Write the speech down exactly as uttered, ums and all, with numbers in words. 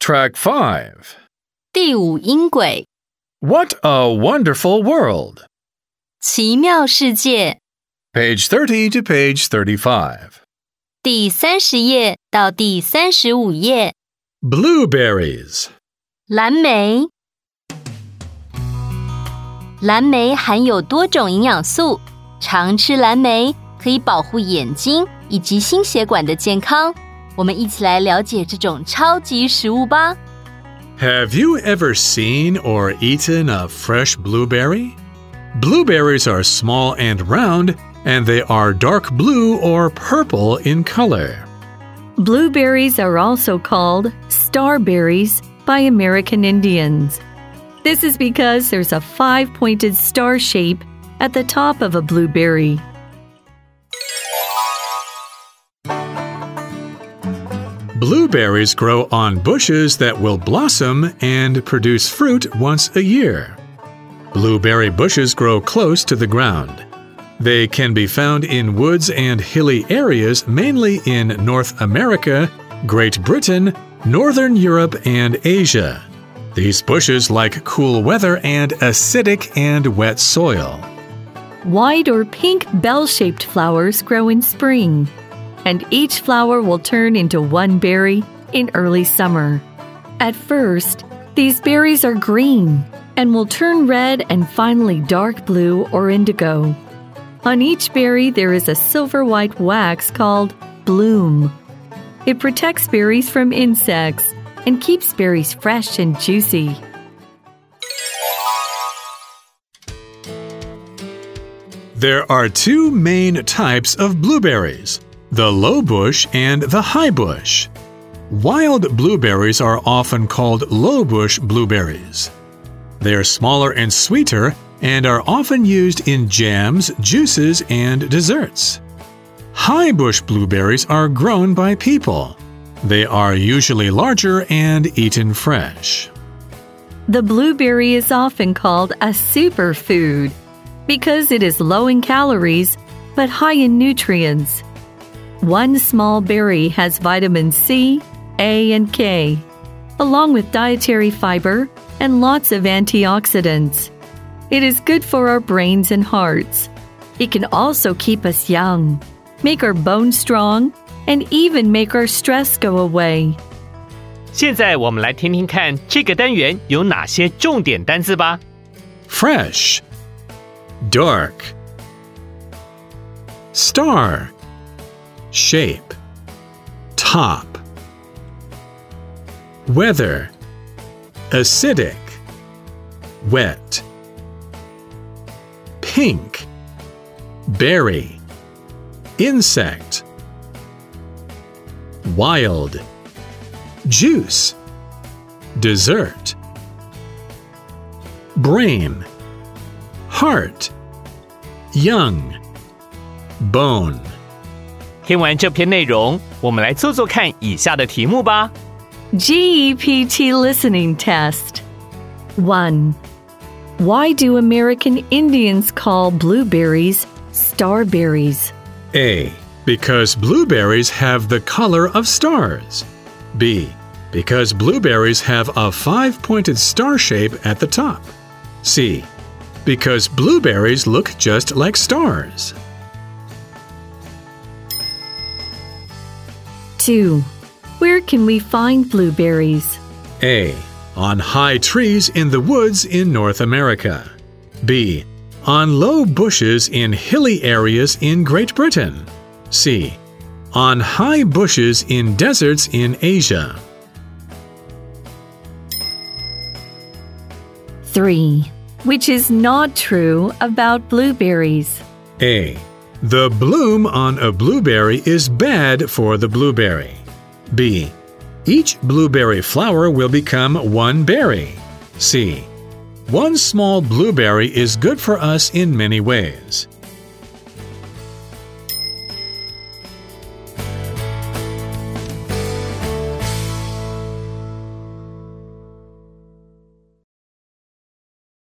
Track five. 第五音轨 What a wonderful world. 奇妙世界 Page thirty to page thirty-five. 第三十页到第三十五页 Blueberries. 蓝莓蓝莓含有多种营养素，常吃蓝莓可以保护眼睛以及心血管的健康。我们一起来了解这种超级食物吧。 Have you ever seen or eaten a fresh blueberry? Blueberries are small and round, and they are dark blue or purple in color. Blueberries are also called starberries by American Indians. This is because there's a five-pointed star shape at the top of a blueberry. Blueberries grow on bushes that will blossom and produce fruit once a year. Blueberry bushes grow close to the ground. They can be found in woods and hilly areas mainly in North America, Great Britain, Northern Europe, and Asia. These bushes like cool weather and acidic and wet soil. White or pink bell-shaped flowers grow in spring, and each flower will turn into one berry in early summer. At first, these berries are green and will turn red and finally dark blue or indigo. On each berry, there is a silver-white wax called bloom. It protects berries from insects and keeps berries fresh and juicy. There are two main types of blueberries, the low bush and the high bush. Wild blueberries are often called low bush blueberries. They are smaller and sweeter and are often used in jams, juices, and desserts. High bush blueberries are grown by people. They are usually larger and eaten fresh. The blueberry is often called a superfood because it is low in calories but high in nutrients. One small berry has vitamin C, A, and K, along with dietary fiber and lots of antioxidants. It is good for our brains and hearts. It can also keep us young, make our bones strong, and even make our stress go away. 现在我们来听听看这个单元有哪些重点单字吧。 Fresh, dark, star, shape, top, weather, acidic, wet, pink, berry, insect, wild, juice, dessert, brain, heart, young, bone. 听完这篇内容，我们来做做看以下的题目吧。 G E P T listening test. one. Why do American Indians call blueberries starberries? A. Because blueberries have the color of stars. B. Because blueberries have a five-pointed star shape at the top. C. Because blueberries look just like stars. two. Where can we find blueberries? A. On high trees in the woods in North America. B. On low bushes in hilly areas in Great Britain. C. On high bushes in deserts in Asia. three. Which is not true about blueberries? A. The bloom on a blueberry is bad for the blueberry. B. Each blueberry flower will become one berry. C. One small blueberry is good for us in many ways.